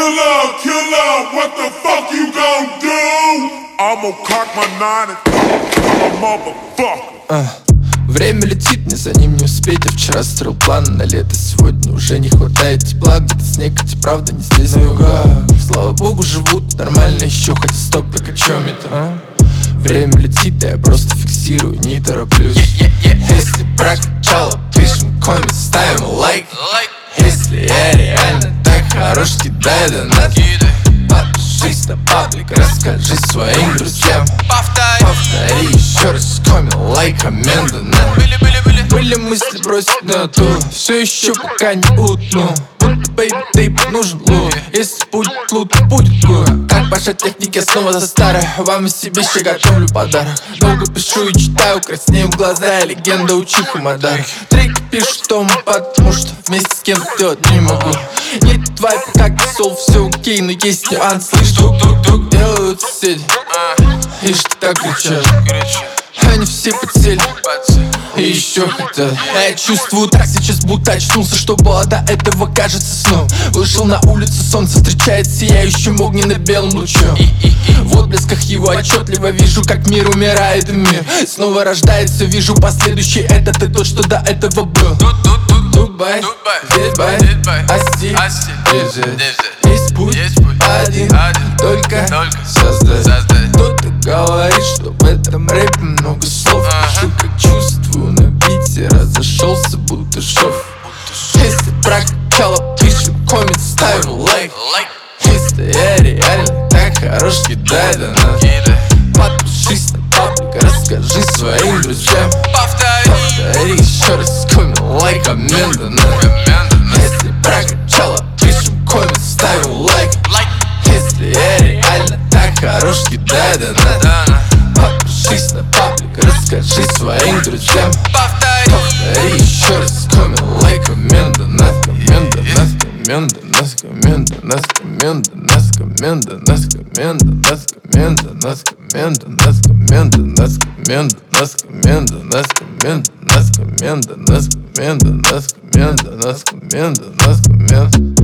Killer, what the fuck you gon' do? I'ma cock my nine and I'm a motherfucker. Время летит, мне за ним не успеть. Я вчера строил планы на лето, сегодня уже не хватает тепла. Где-то снег, хотя правда не здесь в югах. Слава богу, живут нормально еще, хотя стоп, так о чем это, Время летит, да я просто фиксирую, не тороплюсь. Если прокачало, пишем коммент, ставим лайк. Если я реально так хорош, кидай донат. Подпишись на паблик, расскажи своим друзьям. Повтори еще раз, коммент, лайк, коммент, донат. Были мысли бросить на то, все еще пока не утну. Бэйби, тейп нужен лут. Если будет лут, будет гуд. Как пошла техники, снова за старое. Вам и себе еще готовлю подарок. Долго пишу и читаю, краснею глаза. Легенда учиха Мадар. Треки пишут тому, потому что вместе с кем-то делать не могу. Нет вайп, как сол, все окей, но есть нюанс. Слышь, тук-тук-тук, делают соседи. И что так кричат? Они все подсели и еще хотят. Я чувствую так, сейчас будто очнулся. Что было до этого, кажется сном. Вышел на улицу, солнце встречает сияющим огненно-белым лучом. В отблесках его отчетливо вижу, как мир умирает и мир снова рождается. Вижу последующий этот и тот, что до этого был. Дубай, здесь бай, асти, есть путь один, только создать. Кто-то говорит, что в этом рэпе много слов. Пишу, как чувствую, на бите разошелся, будто шов. Если прокачало, пишем коммент, ставим лайк. Если я реально так хорош, кидай донат. Подпишись на паблик, расскажи своим друзьям. Повтори еще раз, коммент, лайк, коммент, донат. Если прокачало, пишем коммент, ставим лайк. Если я реально так хорош, кидай донат. Подпишись на паблик, расскажи своим друзьям. Повтори еще раз, коммент, лайк, коммент, донат. Коммент, донат, коммент, донат, коммент, донат, коммент, донат, коммент, донат, коммент, донат, коммент, донат, коммент, донат, коммент, донат, коммент, донат, коммент, донат, коммент, донат, коммент, донат, коммент, донат, коммент, донат, коммент, донат, коммент.